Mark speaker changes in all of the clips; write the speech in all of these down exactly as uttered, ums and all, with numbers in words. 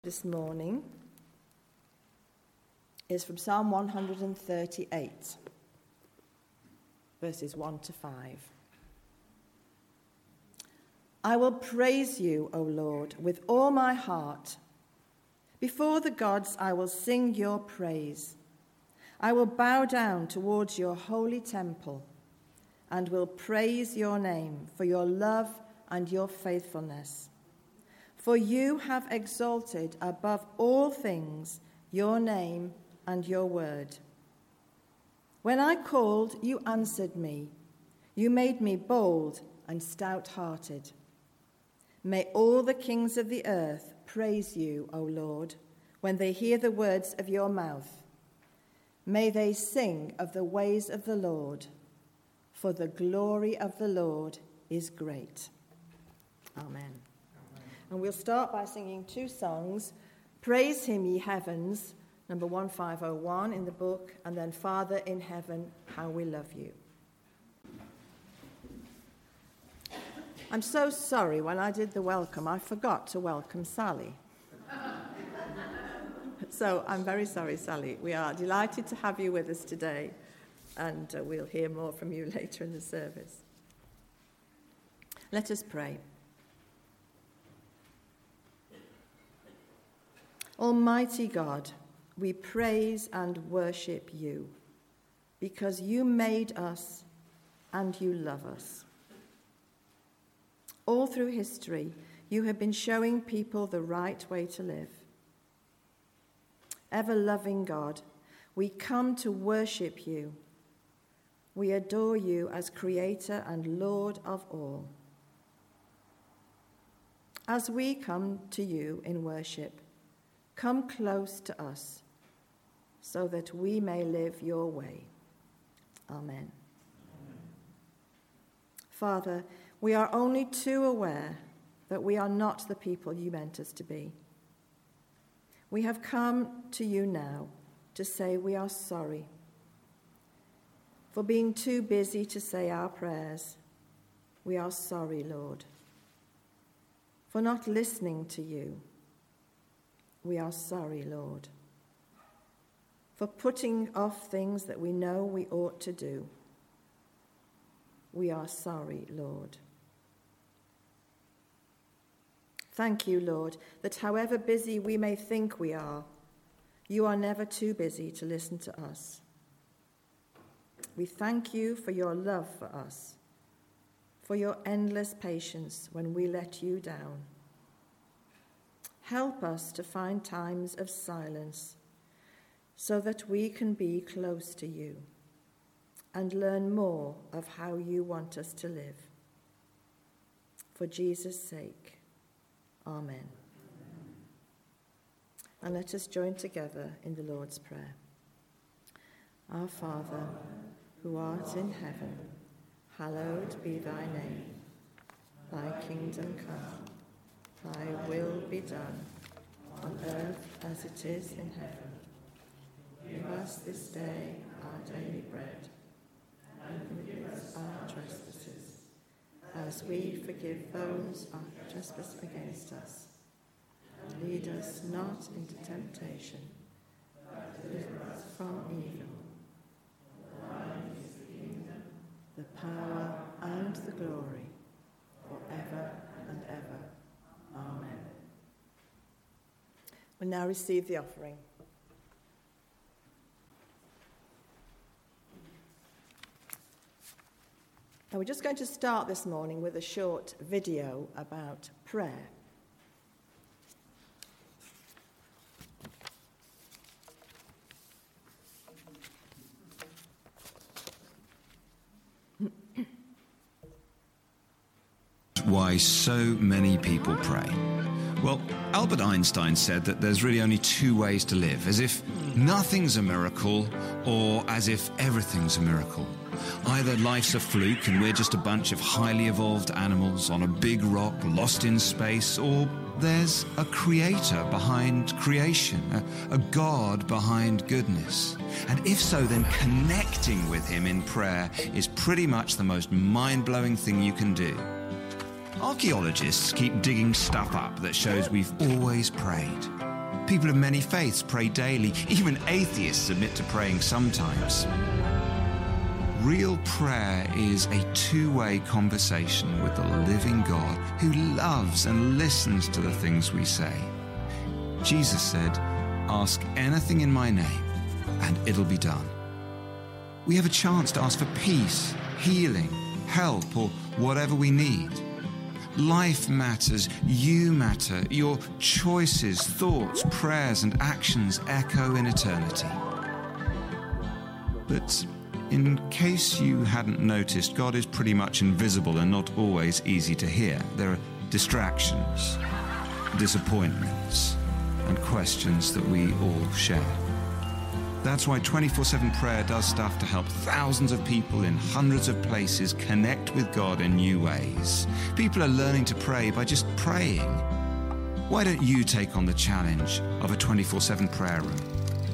Speaker 1: This morning is from Psalm one hundred thirty-eight, verses one to five. I will praise you, O Lord, with all my heart. Before the gods I will sing your praise. I will bow down towards your holy temple and will praise your name for your love and your faithfulness. For you have exalted above all things your name and your word. When I called, you answered me. You made me bold and stout-hearted. May all the kings of the earth praise you, O Lord, when they hear the words of your mouth. May they sing of the ways of the Lord, for the glory of the Lord is great. Amen. And we'll start by singing two songs, Praise Him, Ye Heavens, number one five oh one in the book, and then Father in Heaven, How We Love You. I'm so sorry, when I did the welcome, I forgot to welcome Sally. So I'm very sorry, Sally. We are delighted to have you with us today, and uh, we'll hear more from you later in the service. Let us pray. Almighty God, we praise and worship you because you made us and you love us. All through history, you have been showing people the right way to live. Ever-loving God, we come to worship you. We adore you as Creator and Lord of all. As we come to you in worship, come close to us so that we may live your way. Amen. Amen. Father, we are only too aware that we are not the people you meant us to be. We have come to you now to say we are sorry for being too busy to say our prayers. We are sorry, Lord, for not listening to you. We are sorry, Lord, for putting off things that we know we ought to do. We are sorry, Lord. Thank you, Lord, that however busy we may think we are, you are never too busy to listen to us. We thank you for your love for us, for your endless patience when we let you down. Help us to find times of silence so that we can be close to you and learn more of how you want us to live. For Jesus' sake, amen. Amen. And let us join together in the Lord's Prayer. Our Father, who art in heaven, hallowed be thy name. Thy kingdom come. Thy will be done, on earth as it is in heaven. Give us this day our daily bread, and forgive us our trespasses, as we forgive those who trespass against us. And lead us not into temptation, but deliver us from evil. For thine is the kingdom, the power, and the glory, forever and ever. Amen. We'll now receive the offering. Now we're just going to start this morning with a short video about prayer.
Speaker 2: Why so many people pray. Well, Albert Einstein said that there's really only two ways to live, as if nothing's a miracle or as if everything's a miracle. Either life's a fluke and we're just a bunch of highly evolved animals on a big rock lost in space, or there's a creator behind creation, a, a God behind goodness. And if so, then connecting with him in prayer is pretty much the most mind-blowing thing you can do. Archaeologists keep digging stuff up that shows we've always prayed. People of many faiths pray daily. Even atheists admit to praying sometimes. Real prayer is a two-way conversation with the living God who loves and listens to the things we say. Jesus said, "Ask anything in my name, and it'll be done." We have a chance to ask for peace, healing, help, or whatever we need. Life matters, you matter, your choices, thoughts, prayers, and actions echo in eternity. But in case you hadn't noticed, God is pretty much invisible and not always easy to hear. There are distractions, disappointments, and questions that we all share. That's why twenty-four seven prayer does stuff to help thousands of people in hundreds of places connect with God in new ways. People are learning to pray by just praying. Why don't you take on the challenge of a twenty-four seven prayer room?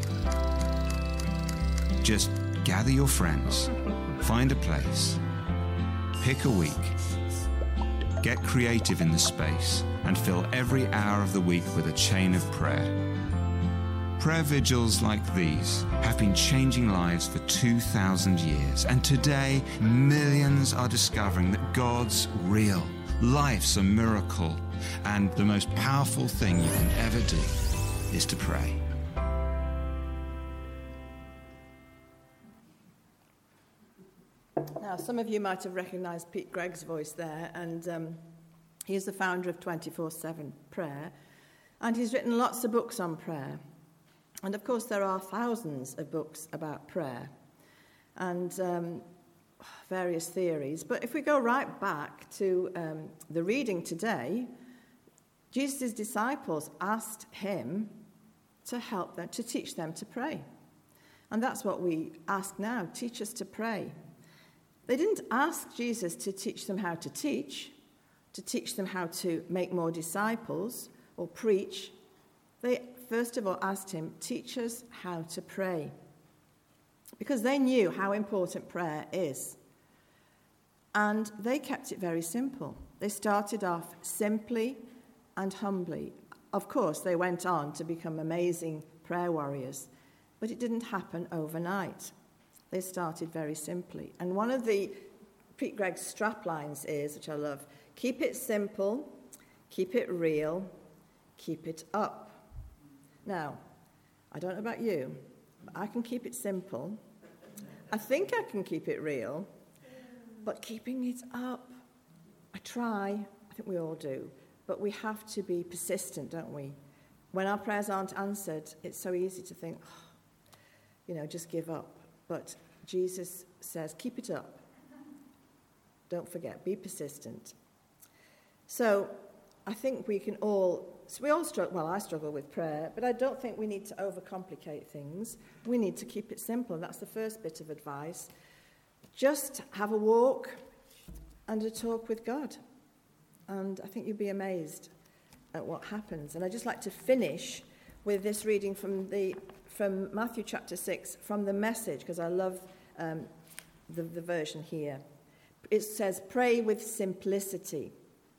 Speaker 2: Just gather your friends, find a place, pick a week, get creative in the space, and fill every hour of the week with a chain of prayer. Prayer vigils like these have been changing lives for two thousand years, and today millions are discovering that God's real, life's a miracle, and the most powerful thing you can ever do is to pray.
Speaker 1: Now, some of you might have recognised Pete Gregg's voice there, and um, he's the founder of twenty-four seven Prayer, and he's written lots of books on prayer. And, of course, there are thousands of books about prayer and um, various theories. But if we go right back to um, the reading today, Jesus' disciples asked him to help them, to teach them to pray. And that's what we ask now, teach us to pray. They didn't ask Jesus to teach them how to teach, to teach them how to make more disciples or preach. They first of all asked him, teach us how to pray. Because they knew how important prayer is. And they kept it very simple. They started off simply and humbly. Of course, they went on to become amazing prayer warriors, but it didn't happen overnight. They started very simply. And one of the Pete Gregg's straplines is, which I love, keep it simple, keep it real, keep it up. Now, I don't know about you, but I can keep it simple. I think I can keep it real, but keeping it up, I try. I think we all do. But we have to be persistent, don't we? When our prayers aren't answered, it's so easy to think, oh, you know, just give up. But Jesus says, keep it up. Don't forget, be persistent. So I think we can all, so we all struggle, well, I struggle with prayer, but I don't think we need to overcomplicate things. We need to keep it simple. That's the first bit of advice. Just have a walk and a talk with God. And I think you'll be amazed at what happens. And I'd just like to finish with this reading from the from Matthew chapter six, from the Message, because I love um, the, the version here. It says, pray with simplicity.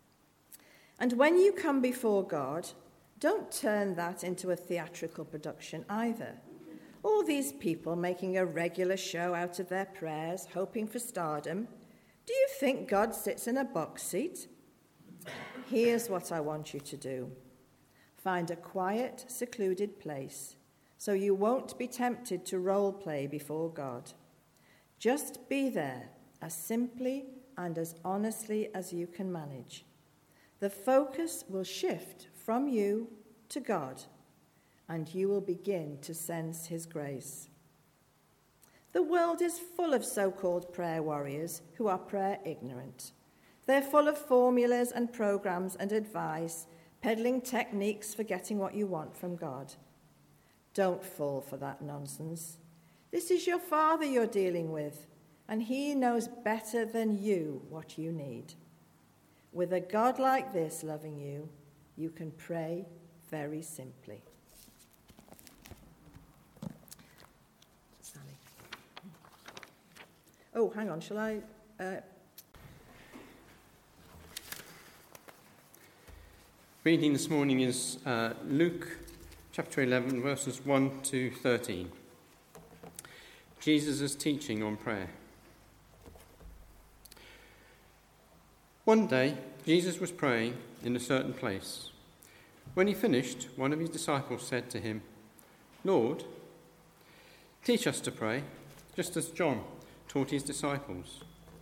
Speaker 1: And when you come before God, don't turn that into a theatrical production either. All these people making a regular show out of their prayers, hoping for stardom. Do you think God sits in a box seat? Here's what I want you to do. Find a quiet, secluded place so you won't be tempted to role play before God. Just be there as simply and as honestly as you can manage. The focus will shift from you to God, and you will begin to sense his grace. The world is full of so-called prayer warriors who are prayer ignorant. They're full of formulas and programs and advice, peddling techniques for getting what you want from God. Don't fall for that nonsense. This is your Father you're dealing with, and he knows better than you what you need. With a God like this loving you, you can pray very simply. Sally. Oh, hang on, shall I... Uh...
Speaker 3: Reading this morning is uh, Luke chapter eleven, verses one to thirteen. Jesus' teaching on prayer. One day, Jesus was praying in a certain place. When he finished, one of his disciples said to him, "Lord, teach us to pray, just as John taught his disciples."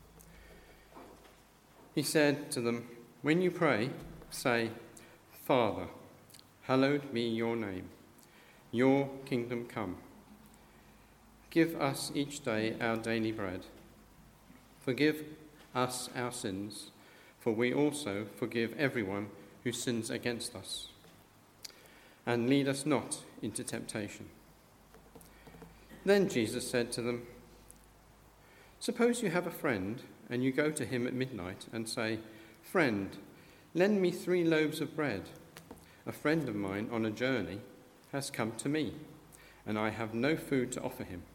Speaker 3: He said to them, "When you pray, say, 'Father, hallowed be your name. Your kingdom come. Give us each day our daily bread. Forgive us our sins, for we also forgive everyone who sins against us. And lead us not into temptation.'" Then Jesus said to them, "Suppose you have a friend, and you go to him at midnight and say, 'Friend, lend me three loaves of bread. A friend of mine on a journey has come to me, and I have no food to offer him.'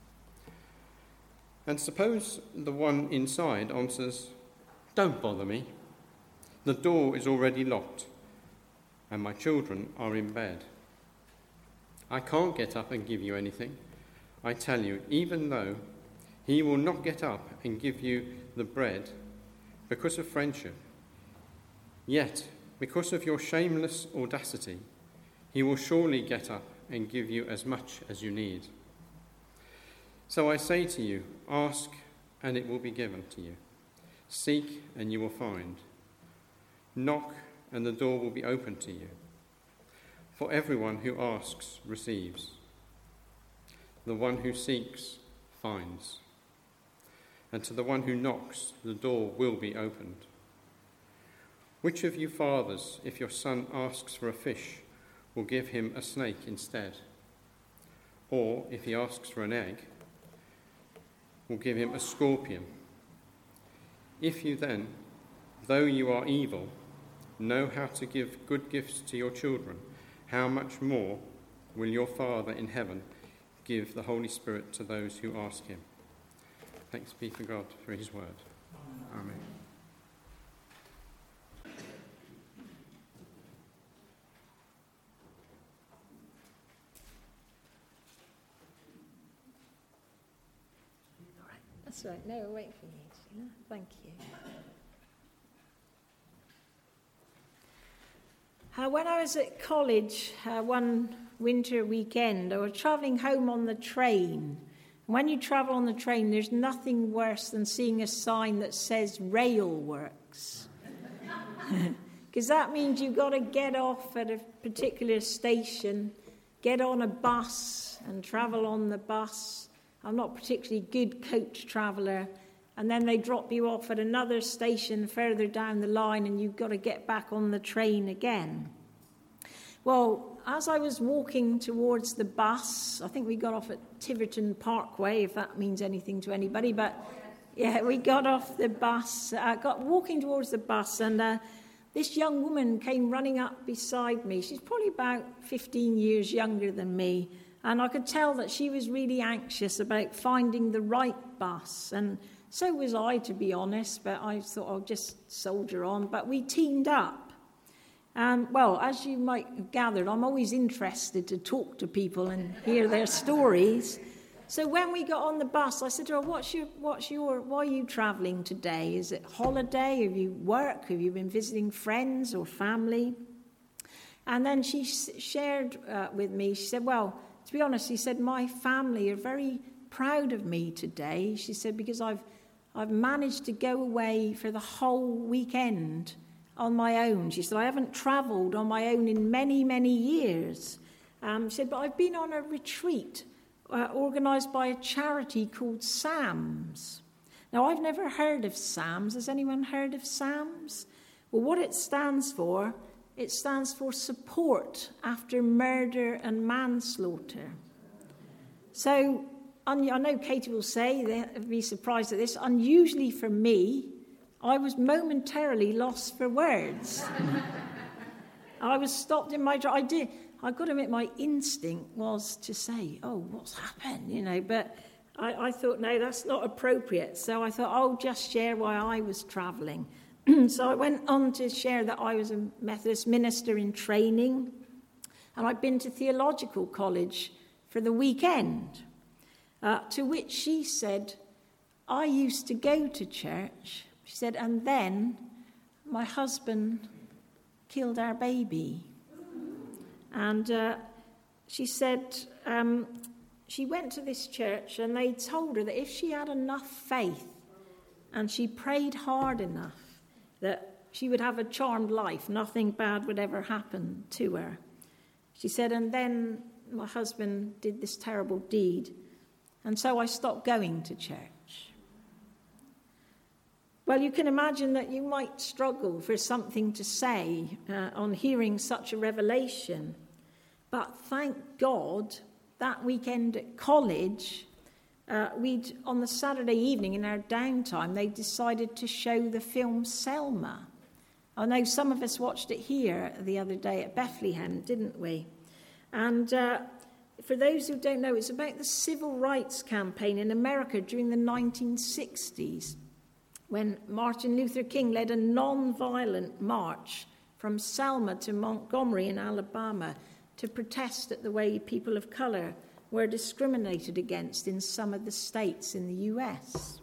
Speaker 3: And suppose the one inside answers, 'Don't bother me. The door is already locked, and my children are in bed. I can't get up and give you anything.' I tell you, even though he will not get up and give you the bread because of friendship, yet because of your shameless audacity, he will surely get up and give you as much as you need. So I say to you, ask and it will be given to you. Seek and you will find. Knock and the door will be opened to you. For everyone who asks receives. The one who seeks finds. And to the one who knocks, the door will be opened. Which of you fathers, if your son asks for a fish, will give him a snake instead? Or if he asks for an egg, will give him a scorpion? If you then, though you are evil, know how to give good gifts to your children, how much more will your Father in heaven give the Holy Spirit to those who ask him?" Thanks be to God for his word. Amen.
Speaker 4: All right. That's right. No, we're waiting for you. Sheila. Thank you. Uh, when I was at college, uh, one winter weekend, I was travelling home on the train. When you travel on the train, there's nothing worse than seeing a sign that says rail works. Because that means you've got to get off at a particular station, get on a bus and travel on the bus. I'm not a particularly good coach traveller. And then they drop you off at another station further down the line and you've got to get back on the train again. Well, as I was walking towards the bus, I think we got off at Tiverton Parkway, if that means anything to anybody, but yeah, we got off the bus, uh, got walking towards the bus, and uh, this young woman came running up beside me. She's probably about fifteen years younger than me, and I could tell that she was really anxious about finding the right bus, and so was I, to be honest, but I thought I'll just soldier on. But we teamed up. Um, well, as you might have gathered, I'm always interested to talk to people and hear their stories. So when we got on the bus, I said to her, what's your, what's your, why are you travelling today? Is it holiday? Have you work? Have you been visiting friends or family? And then she shared uh, with me, she said, well, to be honest, she said, my family are very proud of me today. She said, because I've I've managed to go away for the whole weekend on my own. She said, I haven't travelled on my own in many, many years. Um, she said, but I've been on a retreat uh, organised by a charity called SAMS. Now, I've never heard of SAMS. Has anyone heard of SAMS? Well, what it stands for, it stands for Support After Murder and Manslaughter. So, I know Katie will say, they'll be surprised at this, unusually for me, I was momentarily lost for words. I was stopped in my drive. I did. I've got to admit, my instinct was to say, oh, what's happened, you know, but I, I thought, no, that's not appropriate. So I thought, I'll just share why I was travelling. So I went on to share that I was a Methodist minister in training. And I'd been to theological college for the weekend, uh, to which she said, I used to go to church. She said, and then my husband killed our baby. And uh, she said um, she went to this church and they told her that if she had enough faith and she prayed hard enough, that she would have a charmed life. Nothing bad would ever happen to her. She said, and then my husband did this terrible deed, and so I stopped going to church. Well, you can imagine that you might struggle for something to say uh, on hearing such a revelation. But thank God, that weekend at college, uh, we'd on the Saturday evening in our downtime, they decided to show the film Selma. I know some of us watched it here the other day at Bethlehem, didn't we? And uh, for those who don't know, it's about the civil rights campaign in America during the nineteen sixties, when Martin Luther King led a non-violent march from Selma to Montgomery in Alabama to protest at the way people of colour were discriminated against in some of the states in the U S.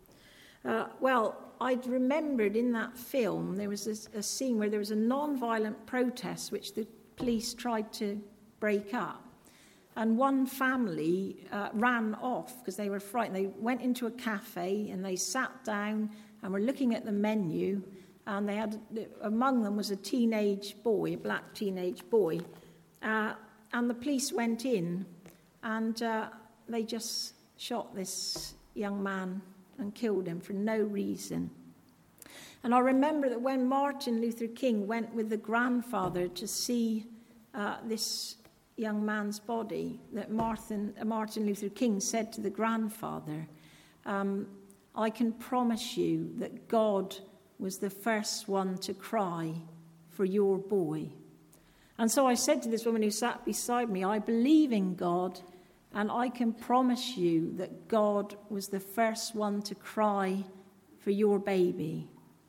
Speaker 4: Uh, well, I'd remembered in that film there was a, a scene where there was a non-violent protest which the police tried to break up. And one family uh, ran off because they were frightened. They went into a cafe and they sat down and were looking at the menu. And they had, among them was a teenage boy, a black teenage boy. Uh, and the police went in and uh, they just shot this young man and killed him for no reason. And I remember that when Martin Luther King went with the grandfather to see uh, this young man's body, that Martin, uh, Martin Luther King said to the grandfather, um, I can promise you that God was the first one to cry for your boy. And so I said to this woman who sat beside me, I believe in God, and I can promise you that God was the first one to cry for your baby.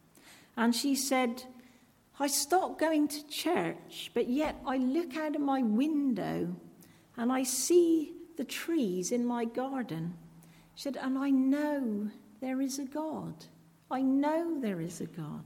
Speaker 4: And she said, I stopped going to church, but yet I look out of my window and I see the trees in my garden. She said, and I know there is a God. I know there is a God.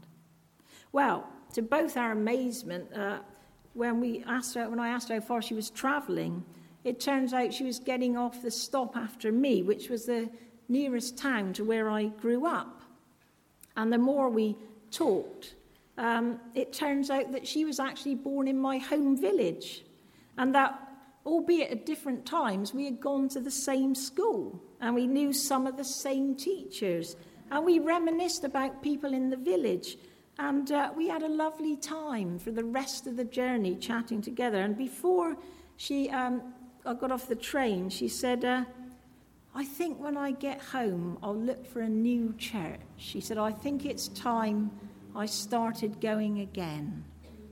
Speaker 4: Well, to both our amazement, uh, when we asked her, when I asked her how far she was travelling, it turns out she was getting off the stop after me, which was the nearest town to where I grew up. And the more we talked, um, it turns out that she was actually born in my home village, and that, albeit at different times, we had gone to the same school, and we knew some of the same teachers, and we reminisced about people in the village, and uh, we had a lovely time for the rest of the journey chatting together. And before she, um, I got off the train, she said, uh, I think when I get home, I'll look for a new church. She said, I think it's time I started going again.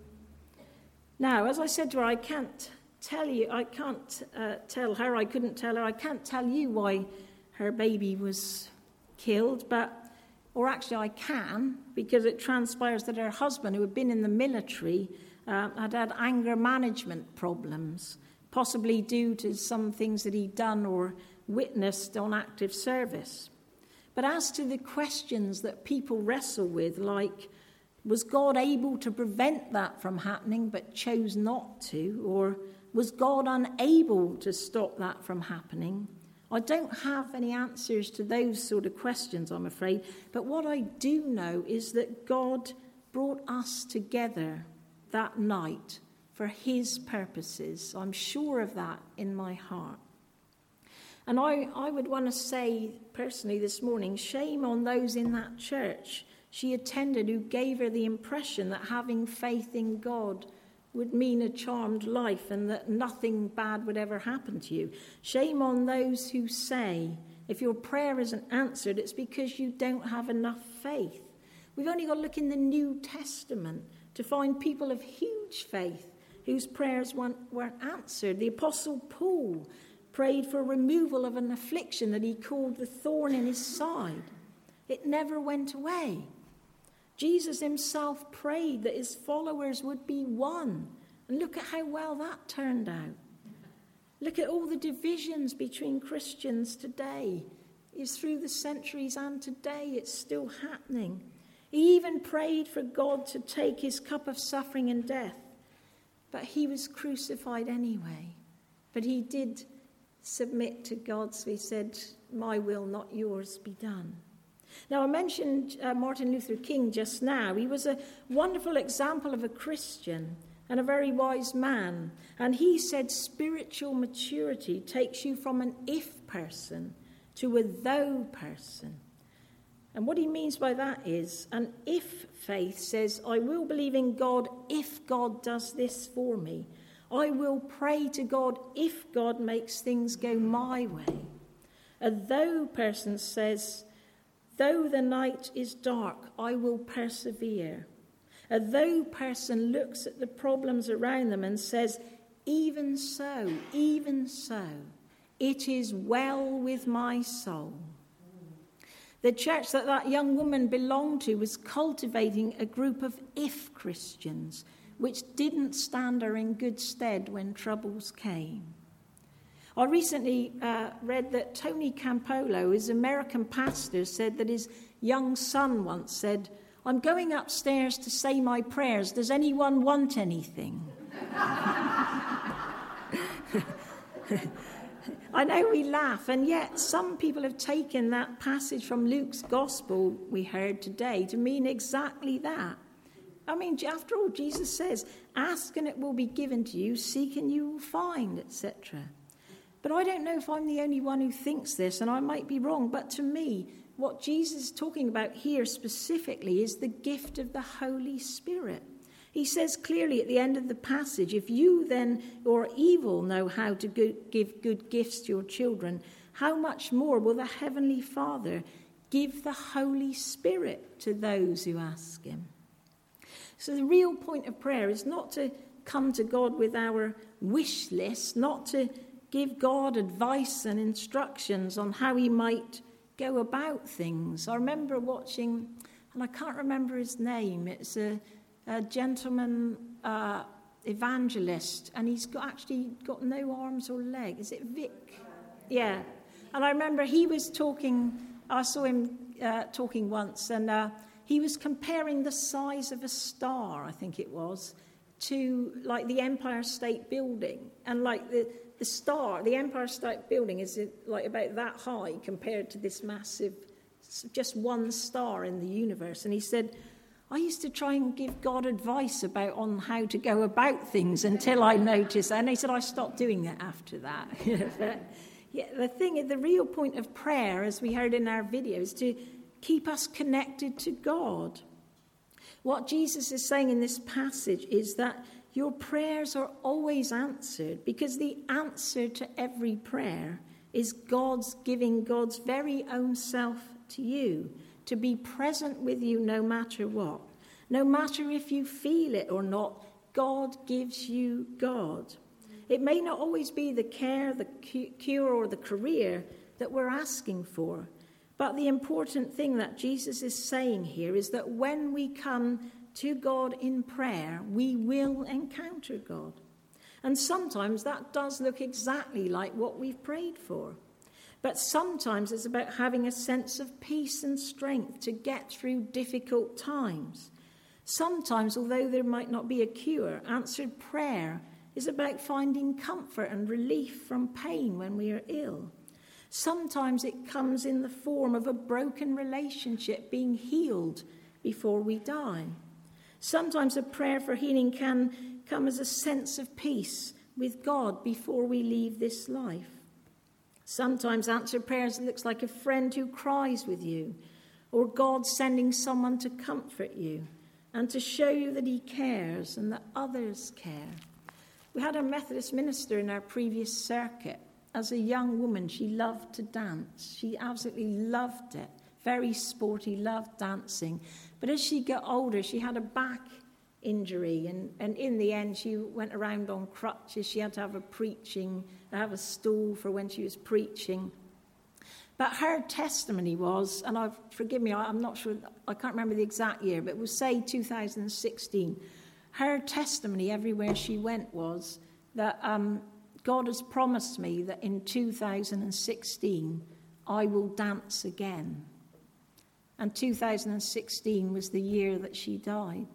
Speaker 4: Now, as I said to her, I can't tell you, I can't uh, tell her, I couldn't tell her, I can't tell you why her baby was killed, but, or actually I can, because it transpires that her husband, who had been in the military, uh, had had anger management problems, possibly due to some things that he'd done or witnessed on active service. But as to the questions that people wrestle with, like, was God able to prevent that from happening but chose not to? Or was God unable to stop that from happening? I don't have any answers to those sort of questions, I'm afraid. But what I do know is that God brought us together that night for his purposes. I'm sure of that in my heart. And I, I would want to say personally this morning, shame on those in that church she attended who gave her the impression that having faith in God would mean a charmed life and that nothing bad would ever happen to you. Shame on those who say, if your prayer isn't answered, it's because you don't have enough faith. We've only got to look in the New Testament to find people of huge faith whose prayers weren't answered. The Apostle Paul prayed for removal of an affliction that he called the thorn in his side. It never went away. Jesus himself prayed that his followers would be one, And look at how well that turned out. Look at all the divisions between Christians today. It's through the centuries, and today it's still happening. He even prayed for God to take his cup of suffering and death. But he was crucified anyway. But he did submit to God, so he said, my will, not yours, be done. Now, I mentioned uh, Martin Luther King just now. He was a wonderful example of a Christian and a very wise man. And he said spiritual maturity takes you from an if person to a though person. And what he means by that is an if faith says, I will believe in God if God does this for me. I will pray to God if God makes things go my way. A though person says, though the night is dark, I will persevere. A though person looks at the problems around them and says, even so, even so, it is well with my soul. The church that that young woman belonged to was cultivating a group of if Christians, which didn't stand her in good stead when troubles came. I recently uh, read that Tony Campolo, his American pastor, said that his young son once said, I'm going upstairs to say my prayers. Does anyone want anything? I know we laugh, and yet some people have taken that passage from Luke's gospel we heard today to mean exactly that. I mean, after all, Jesus says, ask and it will be given to you, seek and you will find, et cetera. But I don't know if I'm the only one who thinks this, and I might be wrong, but to me, what Jesus is talking about here specifically is the gift of the Holy Spirit. He says clearly at the end of the passage, if you then, who are evil, know how to give good gifts to your children, how much more will the Heavenly Father give the Holy Spirit to those who ask him? So the real point of prayer is not to come to God with our wish list, not to give God advice and instructions on how he might go about things. I remember watching, and I can't remember his name, it's a, a gentleman uh, evangelist, and he's got actually got no arms or legs. Is it Vic? Yeah. And I remember he was talking, I saw him uh, talking once, and uh, he was comparing the size of a star, I think it was, to like the Empire State Building. And like the, the star, the Empire State Building is like about that high compared to this massive, just one star in the universe. And he said, I used to try and give God advice about on how to go about things until I noticed. And he said, I stopped doing that after that. But yeah, the thing, the real point of prayer, as we heard in our video, is to keep us connected to God. What Jesus is saying in this passage is that your prayers are always answered, because the answer to every prayer is God's giving God's very own self to you, to be present with you no matter what. No matter if you feel it or not, God gives you God. It may not always be the care, the cure, or the career that we're asking for, but the important thing that Jesus is saying here is that when we come to God in prayer, we will encounter God. And sometimes that does look exactly like what we've prayed for. But sometimes it's about having a sense of peace and strength to get through difficult times. Sometimes, although there might not be a cure, answered prayer is about finding comfort and relief from pain when we are ill. Sometimes it comes in the form of a broken relationship being healed before we die. Sometimes a prayer for healing can come as a sense of peace with God before we leave this life. Sometimes answered prayers looks like a friend who cries with you, or God sending someone to comfort you and to show you that he cares and that others care. We had a Methodist minister in our previous circuit. As a young woman, she loved to dance. She absolutely loved it. Very sporty, loved dancing. But as she got older, she had a back injury, and, and in the end, she went around on crutches. She had to have a preaching, have a stool for when she was preaching. But her testimony was, and I've, forgive me, I'm not sure, I can't remember the exact year, but it was, say, two thousand sixteen. her testimony everywhere she went was that um, God has promised me that in two thousand sixteen I will dance again. And two thousand sixteen was the year that she died.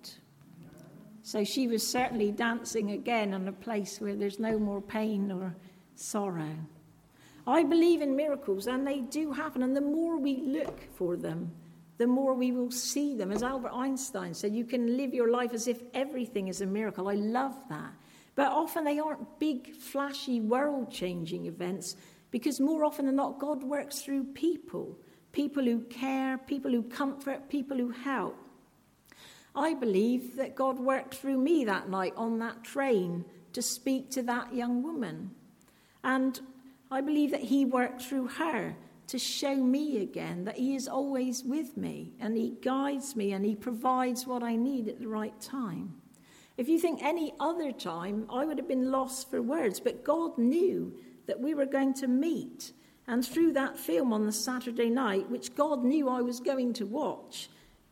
Speaker 4: So she was certainly dancing again in a place where there's no more pain or sorrow. I believe in miracles, and they do happen. And the more we look for them, the more we will see them. As Albert Einstein said, you can live your life as if everything is a miracle. I love that. But often they aren't big, flashy, world-changing events, because more often than not, God works through people. People who care, people who comfort, people who help. I believe that God worked through me that night on that train to speak to that young woman. And I believe that he worked through her to show me again that he is always with me, and he guides me, and he provides what I need at the right time. If you think any other time, I would have been lost for words, but God knew that we were going to meet. And through that film on the Saturday night, which God knew I was going to watch,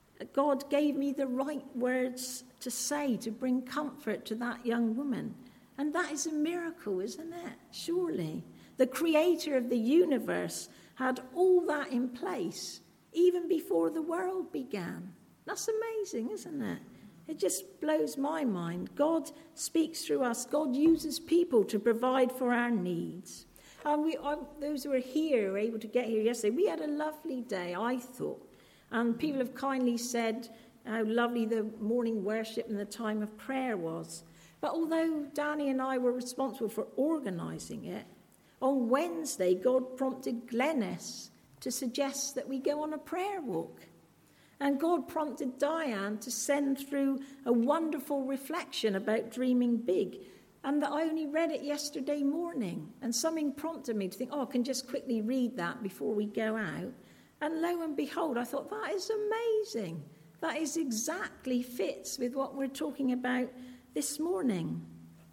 Speaker 4: God gave me the right words to say to bring comfort to that young woman. And that is a miracle, isn't it? Surely. The creator of the universe had all that in place even before the world began. That's amazing, isn't it? It just blows my mind. God speaks through us. God uses people to provide for our needs. And we, I, those who were here, were able to get here yesterday, we had a lovely day, I thought. And people have kindly said how lovely the morning worship and the time of prayer was. But although Danny and I were responsible for organising it, on Wednesday, God prompted Glennis to suggest that we go on a prayer walk. And God prompted Diane to send through a wonderful reflection about dreaming big. And that I only read it yesterday morning. And something prompted me to think, oh, I can just quickly read that before we go out. And lo and behold, I thought, that is amazing. That is exactly fits with what we're talking about this morning.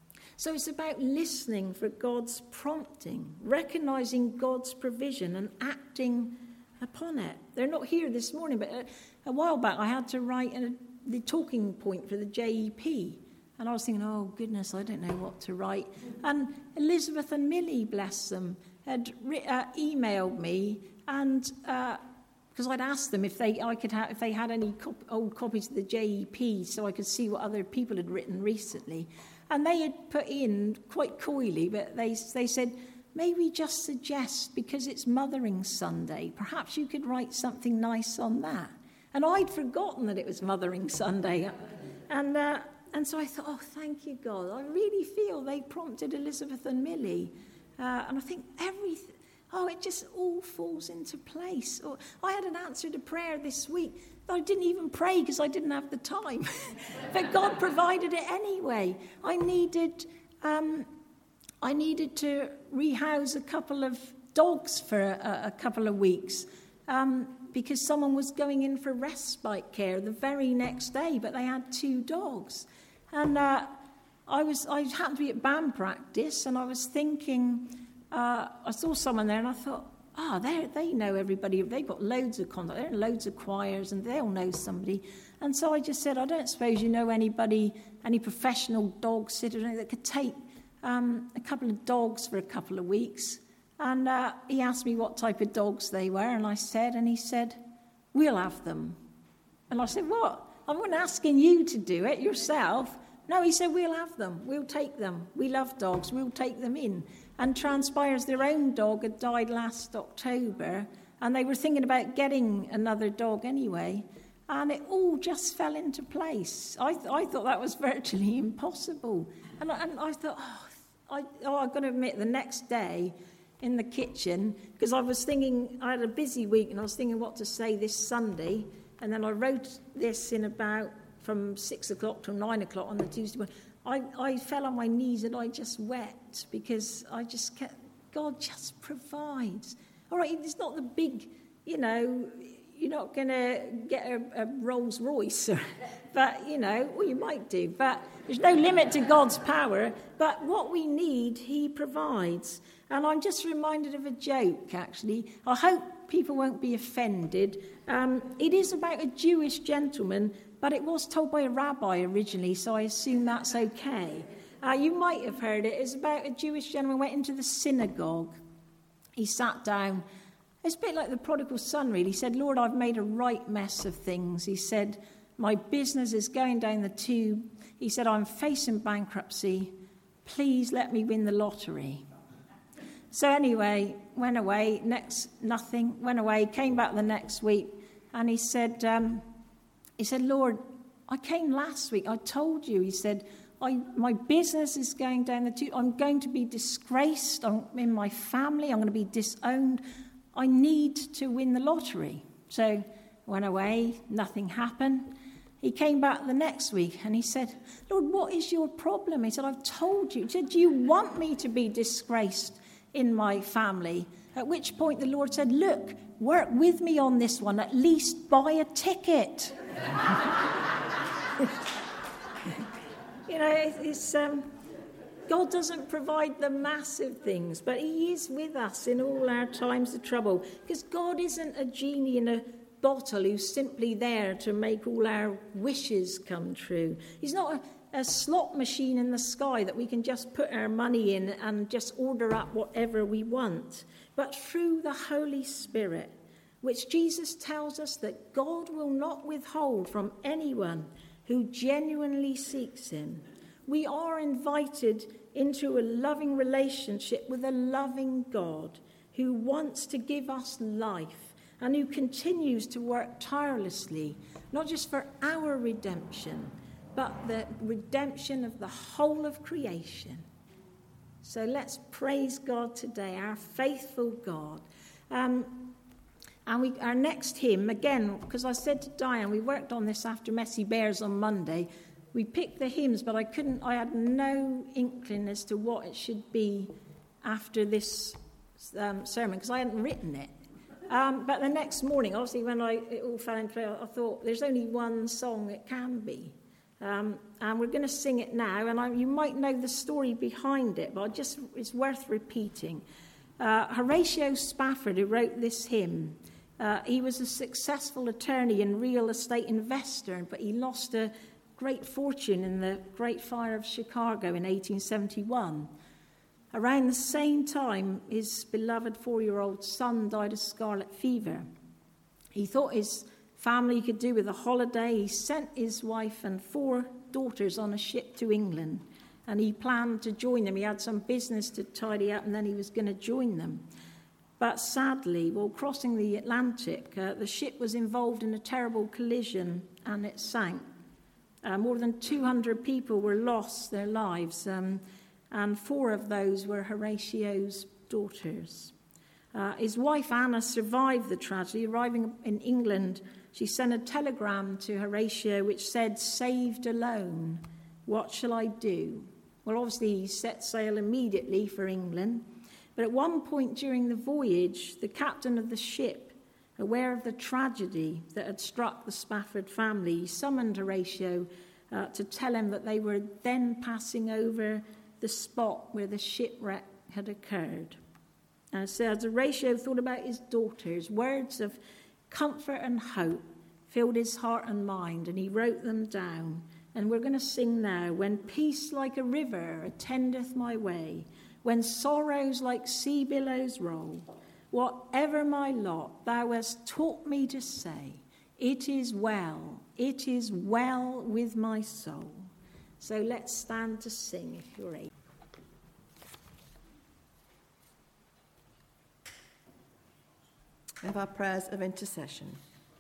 Speaker 4: So it's about listening for God's prompting, recognising God's provision and acting upon it. They're not here this morning, but a, a while back I had to write a, the talking point for the J E P. And I was thinking, oh, goodness, I don't know what to write. And Elizabeth and Millie, bless them, had uh, emailed me, and because uh, I'd asked them if they I could ha- if they had any cop- old copies of the J E P so I could see what other people had written recently. And they had put in, quite coyly, but they they said, may we just suggest, because it's Mothering Sunday, perhaps you could write something nice on that. And I'd forgotten that it was Mothering Sunday. And uh, and so I thought, oh, thank you, God. I really feel they prompted Elizabeth and Millie. Uh, and I think everything, oh, it just all falls into place. Or, I had an answer to prayer this week. I didn't even pray because I didn't have the time. But God provided it anyway. I needed um, I needed to rehouse a couple of dogs for a, a couple of weeks um, because someone was going in for respite care the very next day, but they had two dogs. And uh, I was I happened to be at band practice, and I was thinking, uh, I saw someone there, and I thought, ah, oh, they know everybody. They've got loads of contact. They're in loads of choirs, and they all know somebody. And so I just said, I don't suppose you know anybody, any professional dog sitter that could take um, a couple of dogs for a couple of weeks. And uh, he asked me what type of dogs they were, and I said, and he said, we'll have them. And I said, what? I wasn't asking you to do it yourself. No, he said, we'll have them. We'll take them. We love dogs. We'll take them in. And transpires their own dog had died last October, and they were thinking about getting another dog anyway, and it all just fell into place. I, th- I thought that was virtually impossible. And I, and I thought, oh, I, oh, I've got to admit, the next day in the kitchen, because I was thinking, I had a busy week, and I was thinking what to say this Sunday, and then I wrote this in about from six o'clock till nine o'clock on the Tuesday morning. I, I fell on my knees and I just wept because I just kept, God just provides. All right, it's not the big, you know, you're not going to get a, a Rolls Royce, or, but, you know, well, you might do, but there's no limit to God's power. But what we need, he provides. And I'm just reminded of a joke, actually. I hope people won't be offended. Um, it is about a Jewish gentleman but it was told by a rabbi originally, so I assume that's okay. Uh, you might have heard it. It's about a Jewish gentleman who went into the synagogue. He sat down. It's a bit like the prodigal son, really. He said, Lord, I've made a right mess of things. He said, my business is going down the tube. He said, I'm facing bankruptcy. Please let me win the lottery. So anyway, went away, next, nothing, went away, came back the next week, and he said, um, he said, Lord, I came last week, I told you, he said, I, my business is going down the tube, I'm going to be disgraced I'm, in my family, I'm going to be disowned, I need to win the lottery. So went away, nothing happened. He came back the next week and he said, Lord, what is your problem? He said, I've told you. He said, do you want me to be disgraced in my family? At which point the Lord said, look, work with me on this one, at least buy a ticket. You know, it's, um, God doesn't provide the massive things, but he is with us in all our times of trouble, because God isn't a genie in a bottle who's simply there to make all our wishes come true. He's not a, a slot machine in the sky that we can just put our money in and just order up whatever we want. But through the Holy Spirit, which Jesus tells us that God will not withhold from anyone who genuinely seeks him, we are invited into a loving relationship with a loving God who wants to give us life and who continues to work tirelessly, not just for our redemption, but the redemption of the whole of creation. So let's praise God today, our faithful God. Um, and we, our next hymn, again, because I said to Diane, we worked on this after Messy Bears on Monday. We picked the hymns, but I couldn't, I had no inkling as to what it should be after this um, sermon, because I hadn't written it. Um, but the next morning, obviously, when I, it all fell into place, I thought, there's only one song it can be. Um, and we're going to sing it now, and I, you might know the story behind it, but I just it's worth repeating. Uh, Horatio Spafford, who wrote this hymn, uh, he was a successful attorney and real estate investor, but he lost a great fortune in the Great Fire of Chicago in eighteen seventy-one. Around the same time, his beloved four-year-old son died of scarlet fever. He thought his family could do with a holiday. He sent his wife and four daughters on a ship to England, and he planned to join them. He had some business to tidy up, and then he was going to join them. But sadly, while crossing the Atlantic, uh, the ship was involved in a terrible collision, and it sank. Uh, more than two hundred people were lost their lives, um, and four of those were Horatio's daughters. Uh, his wife, Anna, survived the tragedy. Arriving in England, she sent a telegram to Horatio which said, saved alone, what shall I do? Well, obviously, he set sail immediately for England. But at one point during the voyage, the captain of the ship, aware of the tragedy that had struck the Spafford family, summoned Horatio uh, to tell him that they were then passing over the spot where the shipwreck had occurred. And so as Horatio thought about his daughters, words of comfort and hope filled his heart and mind, and he wrote them down. And we're going to sing now, when peace like a river attendeth my way, when sorrows like sea billows roll, whatever my lot, thou hast taught me to say, it is well, it is well with my soul. So let's stand to sing if you're able.
Speaker 1: We have our prayers of intercession.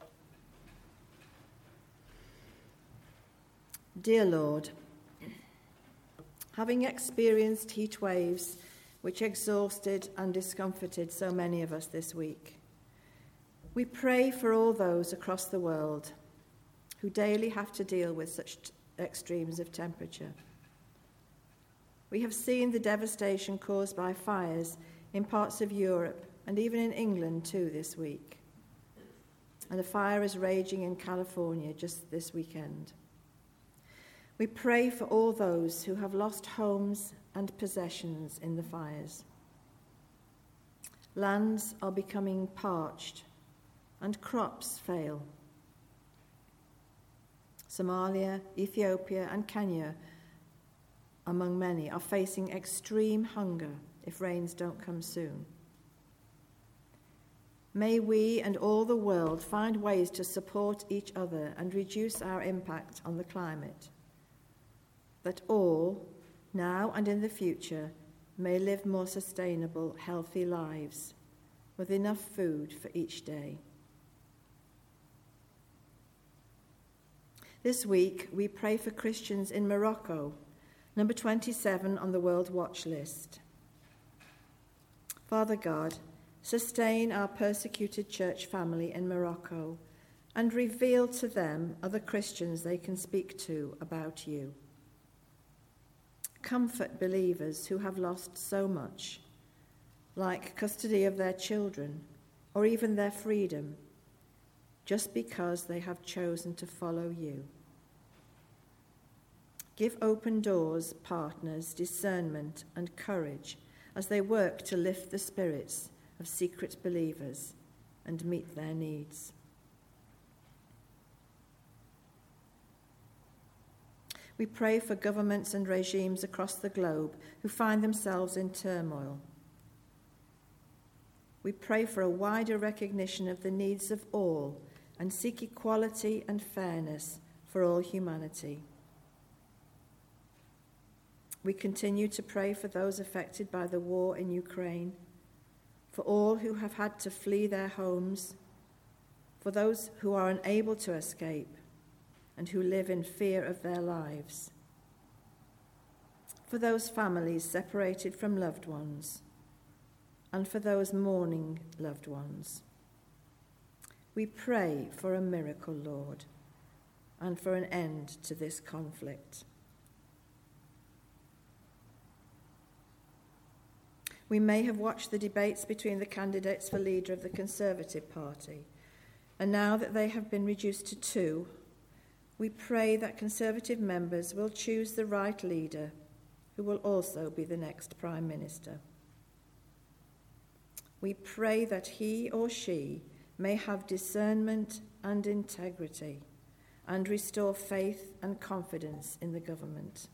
Speaker 1: Dear Lord, having experienced heat waves which exhausted and discomforted so many of us this week, we pray for all those across the world who daily have to deal with such t- extremes of temperature. We have seen the devastation caused by fires in parts of Europe and even in England too this week. And a fire is raging in California just this weekend. We pray for all those who have lost homes and possessions in the fires. Lands are becoming parched and crops fail. Somalia, Ethiopia, and Kenya, among many, are facing extreme hunger if rains don't come soon. May we and all the world find ways to support each other and reduce our impact on the climate, that all, now and in the future, may live more sustainable, healthy lives with enough food for each day. This week, we pray for Christians in Morocco, number twenty-seven on the World Watch list. Father God, sustain our persecuted church family in Morocco and reveal to them other Christians they can speak to about you. Comfort believers who have lost so much, like custody of their children or even their freedom, just because they have chosen to follow you. Give Open Doors partners discernment and courage as they work to lift the spirits of secret believers and meet their needs. We pray for governments and regimes across the globe who find themselves in turmoil. We pray for a wider recognition of the needs of all and seek equality and fairness for all humanity. We continue to pray for those affected by the war in Ukraine, for all who have had to flee their homes, for those who are unable to escape and who live in fear of their lives, for those families separated from loved ones, and for those mourning loved ones. We pray for a miracle, Lord, and for an end to this conflict. We may have watched the debates between the candidates for leader of the Conservative Party, and now that they have been reduced to two, we pray that Conservative members will choose the right leader who will also be the next Prime Minister. We pray that he or she may have discernment and integrity and restore faith and confidence in the government.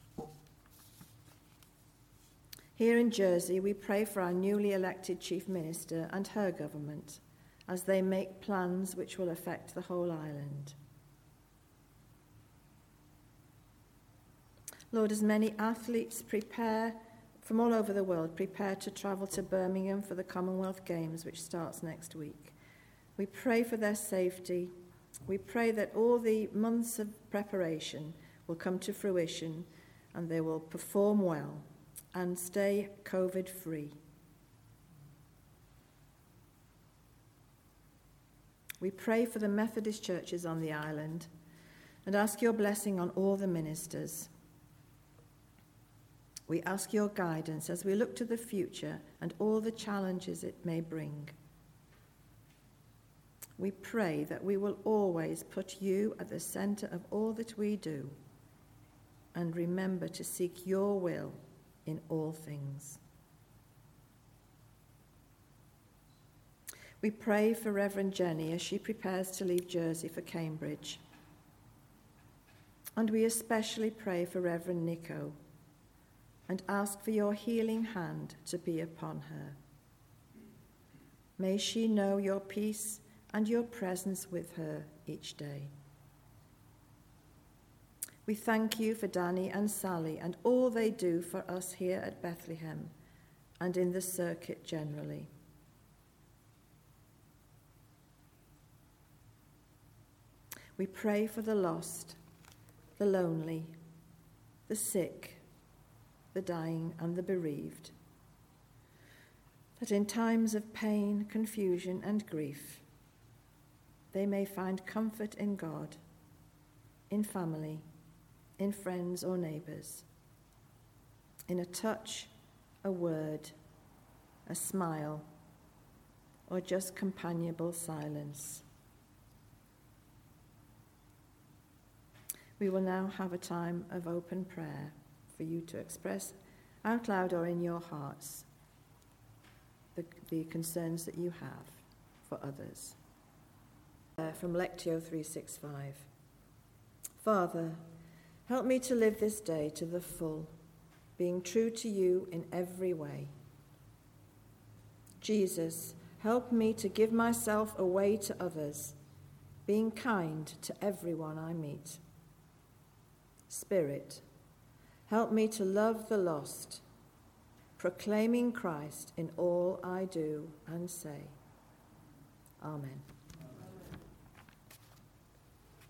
Speaker 1: Here in Jersey, we pray for our newly elected Chief Minister and her government as they make plans which will affect the whole island. Lord, as many athletes prepare from all over the world, prepare to travel to Birmingham for the Commonwealth Games, which starts next week, we pray for their safety. We pray that all the months of preparation will come to fruition and they will perform well and stay COVID-free. We pray for the Methodist churches on the island and ask your blessing on all the ministers. We ask your guidance as we look to the future and all the challenges it may bring. We pray that we will always put you at the centre of all that we do and remember to seek your will in all things. We pray for Reverend Jenny as she prepares to leave Jersey for Cambridge. And we especially pray for Reverend Nico and ask for your healing hand to be upon her. May she know your peace and your presence with her each day. We thank you for Danny and Sally and all they do for us here at Bethlehem and in the circuit generally. We pray for the lost, the lonely, the sick, the dying and the bereaved, that in times of pain, confusion and grief, they may find comfort in God, in family, in friends or neighbours, in a touch, a word, a smile, or just companionable silence. We will now have a time of open prayer for you to express out loud or in your hearts the, the concerns that you have for others. Uh, from Lectio three sixty-five. Father, help me to live this day to the full, being true to you in every way. Jesus, help me to give myself away to others, being kind to everyone I meet. Spirit, help me to love the lost, proclaiming Christ in all I do and say. Amen.